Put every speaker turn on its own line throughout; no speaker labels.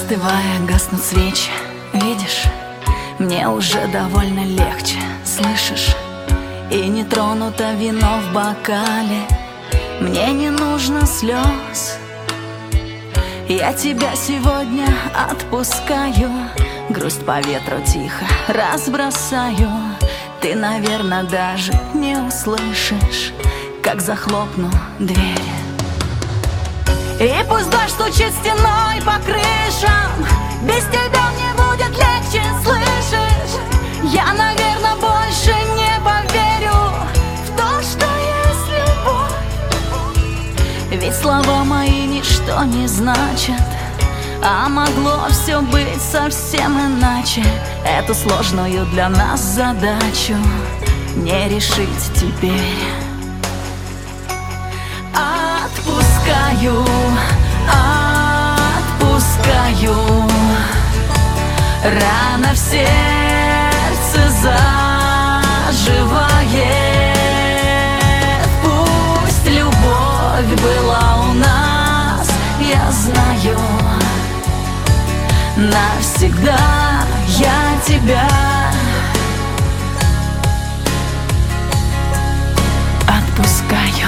Остывая, гаснут свечи. Видишь, мне уже довольно легче. Слышишь? И не тронуто вино в бокале. Мне не нужно слез. Я тебя сегодня отпускаю. Грусть по ветру тихо разбросаю. Ты, наверное, даже не услышишь, как захлопну дверь. И пусть дождь стучит стеной по крышам, без тебя мне будет легче, слышишь? Я, наверное, больше не поверю в то, что есть любовь. Ведь слова мои ничто не значат, а могло все быть совсем иначе. Эту сложную для нас задачу не решить теперь. Отпускаю, отпускаю. Рана в сердце заживает. Пусть любовь была у нас, я знаю, навсегда я тебя отпускаю.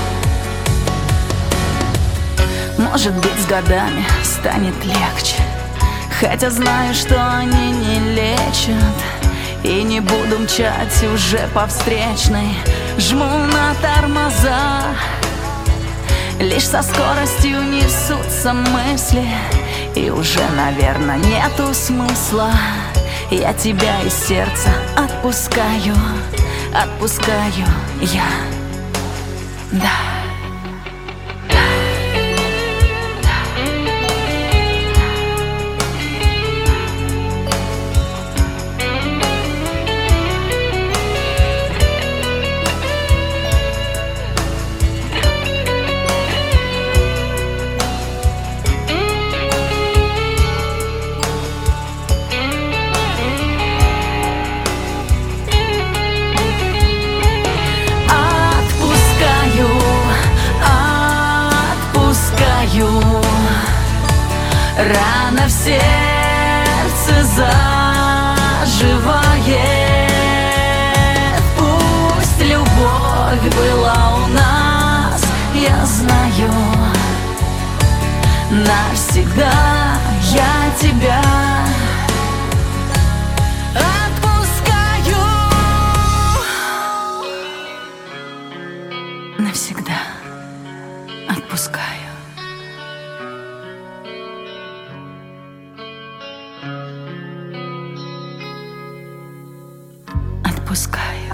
Может быть, с годами станет легче, хотя знаю, что они не лечат. И не буду мчать уже по встречной, жму на тормоза. Лишь со скоростью несутся мысли, и уже, наверное, нету смысла. Я тебя из сердца отпускаю, отпускаю я, да. Рана в сердце заживает. Пусть любовь была у нас, я знаю, навсегда я тебя отпускаю. Навсегда отпускаю. Отпускай.